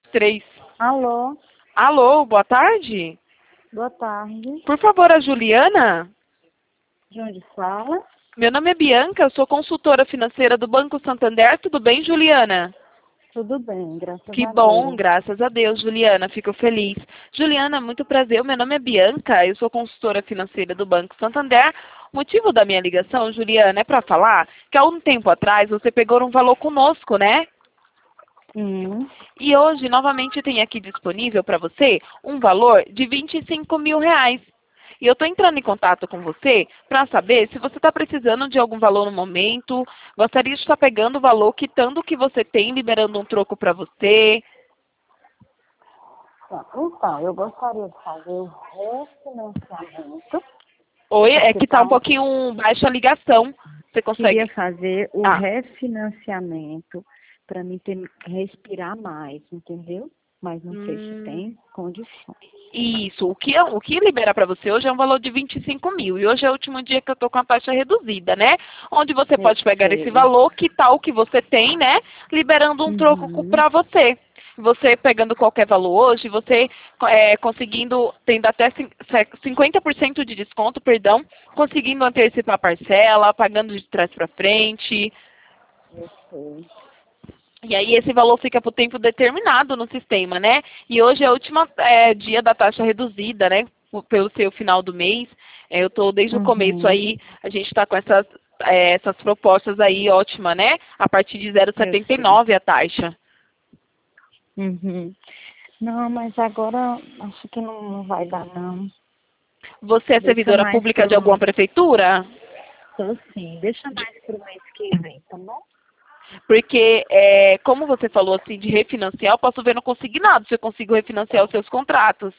Três. Alô, Alô, boa tarde. boa tarde. Por favor, a Juliana? De onde fala? Meu nome é Bianca, eu sou consultora financeira do Banco Santander. Tudo bem, Juliana? Tudo bem, graças Que a bom, Deus. graças a Deus, Juliana, fico feliz. Juliana, muito prazer, meu nome é Bianca, eu sou consultora financeira do Banco Santander. O motivo da minha ligação, Juliana, é para falar que há um tempo atrás você pegou um valor conosco, né? Hum, E hoje, novamente, tem aqui disponível para você um valor de R$ 25.000. E eu estou entrando em contato com você para saber se você está precisando de algum valor no momento, gostaria de estar pegando o valor, quitando o que você tem, liberando um troco para você. então, eu gostaria de fazer o refinanciamento. Oi, é Porque que está tá, um pouquinho baixa a ligação. Você queria consegue? fazer o Ah, refinanciamento para mim ter respirar mais, entendeu? Mas não sei se hum, tem condições. isso. O que libera para você hoje é um valor de 25.000. E hoje é o último dia que eu estou com a taxa reduzida, né? Onde você Eu pode pegar esse sei. valor, quitar o que você tem, né? Liberando um troco Uhum, para você. Você pegando qualquer valor hoje, você conseguindo, tendo até 50% de desconto, perdão, conseguindo antecipar a parcela, pagando de trás para frente. eu sei. E aí esse valor fica por tempo determinado no sistema, né? E hoje é o último dia da taxa reduzida, né? Pelo seu final do mês. Eu estou desde o começo Uhum, aí, a gente está com essas propostas aí ótimas, né? A partir de eu sei. 0,79 a taxa. Uhum. Não, mas agora acho que não vai dar, não. Você é Deixa servidora mais pública de alguma pro. prefeitura? Tô sim, deixa De- mais pro mês que vem, tá bom? Porque, como você falou assim, de refinanciar, eu posso ver no consignado se eu consigo refinanciar os seus contratos.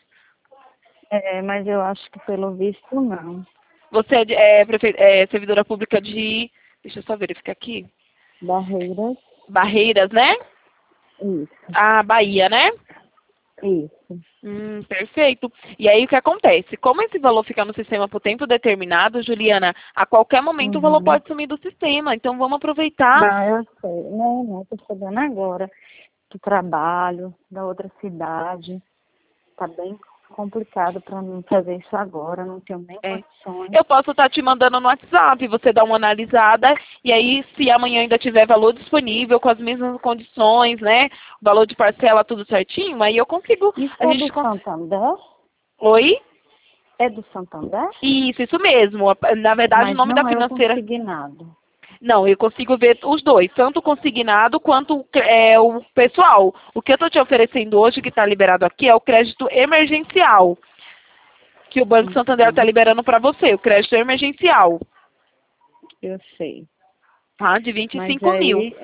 É, mas eu acho que pelo visto não. Você é servidora pública de. Deixa eu só verificar aqui. Barreiras, Barreiras, né? isso, A Bahia, né? isso. Perfeito. E aí o que acontece? Como esse valor fica no sistema por tempo determinado, Juliana, a qualquer momento o valor Uhum. pode sumir do sistema. Então vamos aproveitar. Não, eu sei. Não, tô sabendo agora do trabalho, da outra cidade. Tá bem complicado para mim fazer isso agora, não tenho nem É. condições. Eu posso estar te mandando no WhatsApp, você dá uma analisada, e aí se amanhã ainda tiver valor disponível, com as mesmas condições, né? Valor de parcela, tudo certinho, aí eu consigo. Isso A é gente do Santander? Oi? É do Santander? Isso mesmo. Na verdade, o Mas nome da não é o financeira. consignado. Não, eu consigo ver os dois, tanto o consignado quanto o pessoal. O que eu estou te oferecendo hoje, que está liberado aqui, é o crédito emergencial, que o Banco Santander está Uhum, liberando para você, o crédito emergencial, eu sei. tá? De vinte e Mas cinco mil. aí,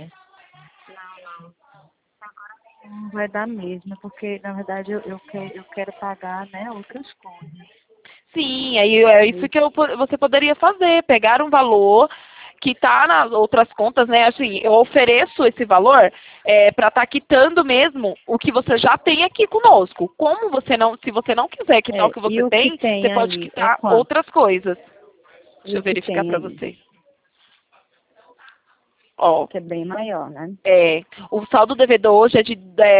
não vai dar mesmo, porque na verdade eu quero pagar, né, outras coisas. Sim, aí é isso Aí, que você poderia fazer, pegar um valor que está nas outras contas, né? Assim, eu ofereço esse valor para estar quitando mesmo o que você já tem aqui conosco. Como você não, se você não quiser quitar o que e você o que tem, você tem pode aí é quitar quanto? outras coisas. E Deixa o eu que verificar tem para aí? você. Ó, Que é bem maior, né? o saldo devedor hoje é de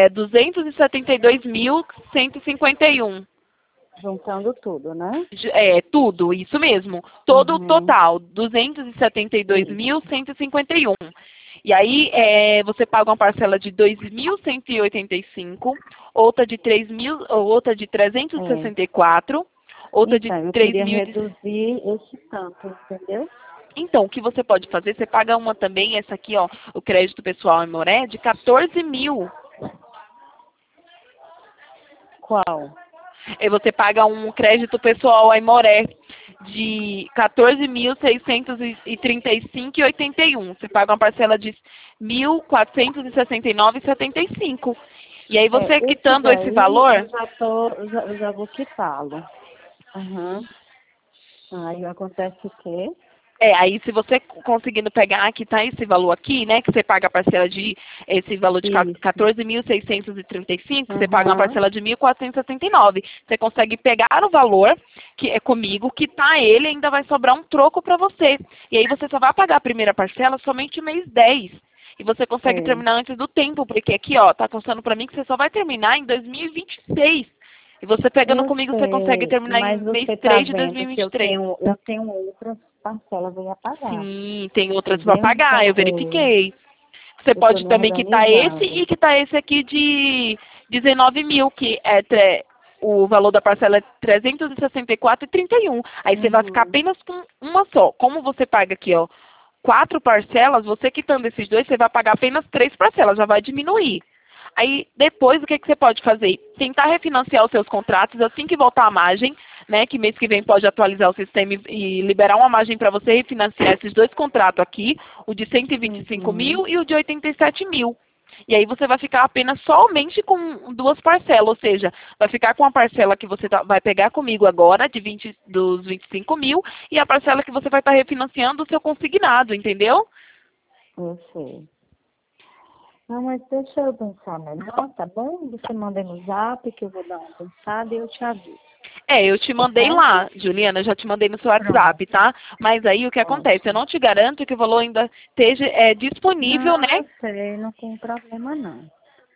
272.151. Juntando tudo, né? Tudo, isso mesmo. Todo o Uhum, total, 272.151. isso. E 51. E aí, você paga uma parcela de 2.185, outra de 3.000, outra de É. 364, outra de Então, eu queria 3.000. reduzir esse tanto, entendeu? Então, o que você pode fazer? Você paga uma também, essa aqui, ó, o crédito pessoal em Moré, de 14.000. Qual? E você paga um crédito pessoal a Imoré de 14.635,81. Você paga uma parcela de 1.469,75. E aí você Esse quitando esse daí valor, eu já vou quitá-lo. Aham. Aí acontece o quê? aí se você conseguindo pegar, que tá esse valor aqui, né, que você paga a parcela de, esse valor de Isso. 14.635, você paga uma Aham. parcela de 1.479. Você consegue pegar o valor, que é comigo, quitar ele, e ainda vai sobrar um troco para você. E aí você só vai pagar a primeira parcela somente mês 10. E você consegue Sei. terminar antes do tempo, porque aqui, ó, tá constando pra mim que você só vai terminar em 2026. E você pegando Eu comigo, você consegue sei, terminar em mas mês você tá 3 de vendo que 2023. eu tenho outras parcelas aí a pagar. Sim, tem Você outras para vê onde pagar, tá, eu verifiquei. Você eu tô pode me também quitar esse organizando. e quitar esse aqui de 19 mil, que é o valor da parcela é 364,31. Aí você vai ficar Uhum. apenas com uma só. Como você paga aqui, ó, 4 parcelas, você quitando esses dois, você vai pagar apenas 3 parcelas, já vai diminuir. Aí, depois, o que, que você pode fazer? Tentar refinanciar os seus contratos assim que voltar a margem, né? Que mês que vem pode atualizar o sistema e liberar uma margem para você refinanciar esses dois contratos aqui, o de 125 Uhum. mil e o de 87 mil. E aí você vai ficar apenas somente com duas parcelas, ou seja, vai ficar com a parcela que você vai pegar comigo agora, dos 25 mil, e a parcela que você vai estar refinanciando o seu consignado, entendeu? Eu sei. Não, mas deixa eu pensar melhor, tá bom? Você manda aí no zap que eu vou dar uma pensada e eu te aviso. É, eu te Tá mandei certo? lá, Juliana, eu já te mandei no seu Pronto, WhatsApp, tá? Mas aí o que acontece? Eu ótimo. não te garanto que o valor ainda esteja disponível, Não, né? eu sei, não tem problema não.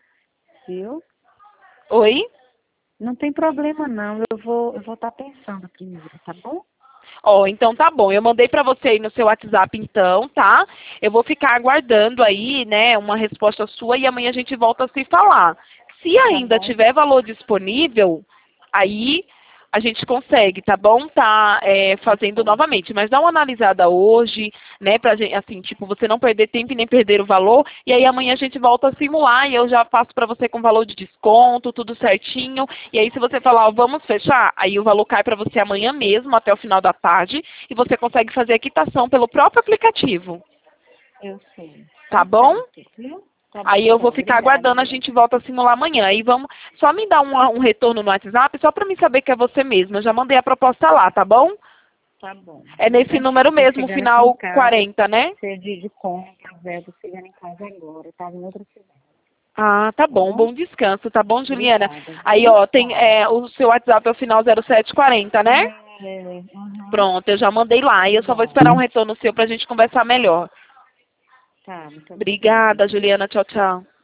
Viu? Oi? Não tem problema não. Eu vou estar pensando primeiro, tá bom? Ó, então tá bom. Eu mandei pra você aí no seu WhatsApp então, tá? Eu vou ficar aguardando aí, né, uma resposta sua e amanhã a gente volta a se falar. Se Tá ainda bom. tiver valor disponível, aí a gente consegue, tá bom? Tá Tá fazendo bom. novamente. Mas dá uma analisada hoje, né, pra gente, assim, tipo, você não perder tempo e nem perder o valor. E aí amanhã a gente volta a simular e eu já faço pra você com valor de desconto, tudo certinho. E aí se você falar, ó, vamos fechar, aí o valor cai pra você amanhã mesmo, até o final da tarde. E você consegue fazer a quitação pelo próprio aplicativo. Eu sei. Tá Tá bom? certo, viu? Tá bom, Aí eu então. vou ficar Obrigada, aguardando, a viu? gente volta a simular amanhã. Aí vamos, só me dá um retorno no WhatsApp, só para mim saber que é você mesmo. Eu já mandei a proposta lá, tá bom? Tá bom. É Tá nesse número certinho. Tô mesmo, chegando aqui em final casa, 40, né? cheio de compras, tô chegando em casa agora. Eu tava em outra cidade. Ah, tá Tá bom. bom? Bom descanso, tá bom, Juliana? Obrigada, Aí, viu? ó, tem Tchau. o seu WhatsApp é o final 0740, né? Uhum. Pronto, eu já mandei lá. E eu só vou Obrigada. esperar um retorno seu pra gente conversar melhor. Tá, muito obrigada, Obrigada, viu? Juliana. Tchau, tchau.